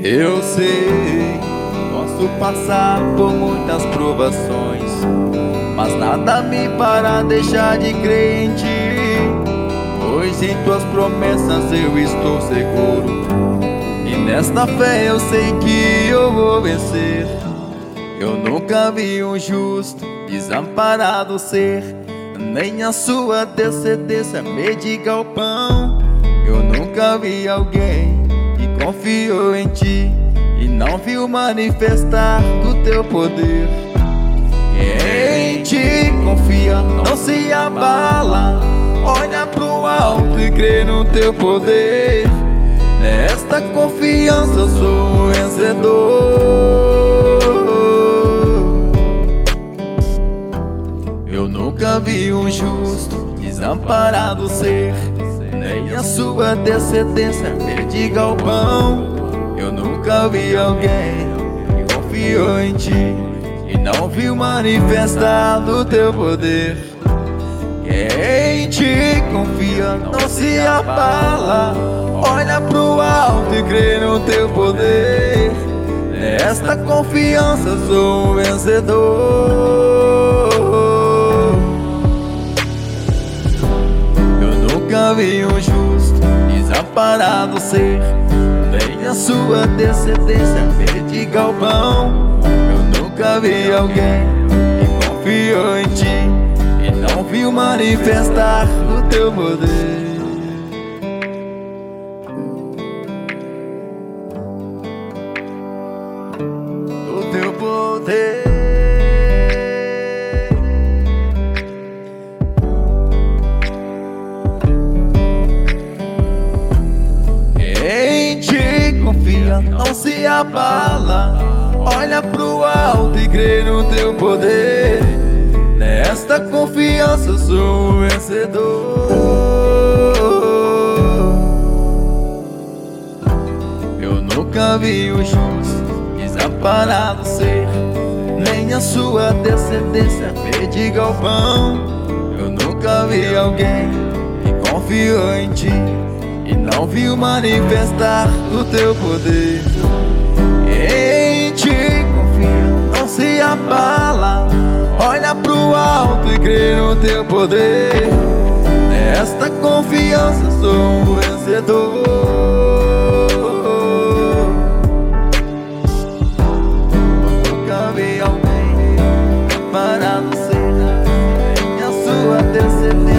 Eu sei, posso passar por muitas provações, mas nada me para deixar de crer em ti, pois em tuas promessas eu estou seguro, e nesta fé eu sei que eu vou vencer. Eu nunca vi um justo desamparado ser, nem a sua descendência mendigar o pão. Eu nunca vi alguém que confiou em ti e não viu manifestar do teu poder. Quem te confia não se abala, olha pro alto e crê no teu poder. Nesta confiança eu sou um vencedor. Eu nunca vi um justo desamparado ser, nem a sua descendência mendigar o pão. Eu nunca vi alguém que confiou em ti e não viu manifestar do teu poder. Quem te confia não se abala, olha pro alto e crê no teu poder. Nesta confiança sou um vencedor. Eu nunca vi um justo desamparado ser, nem a sua descendência mendigar o pão. Eu nunca vi alguém que confiou em ti e não viu manifestar o teu poder. O teu poder. Quem te confia não se abala, olha pro alto e crê no teu poder. Nesta confiança eu sou um vencedor. Eu nunca vi o justo desamparado ser, nem a sua descendência mendigar o pão. Eu nunca vi alguém que confiou em ti e não viu manifestar o teu poder. Quem te confia não se abala, olha pro alto e crê no teu poder. Nesta confiança sou um vencedor. Nunca vi alguém parado ser, nem a sua descendência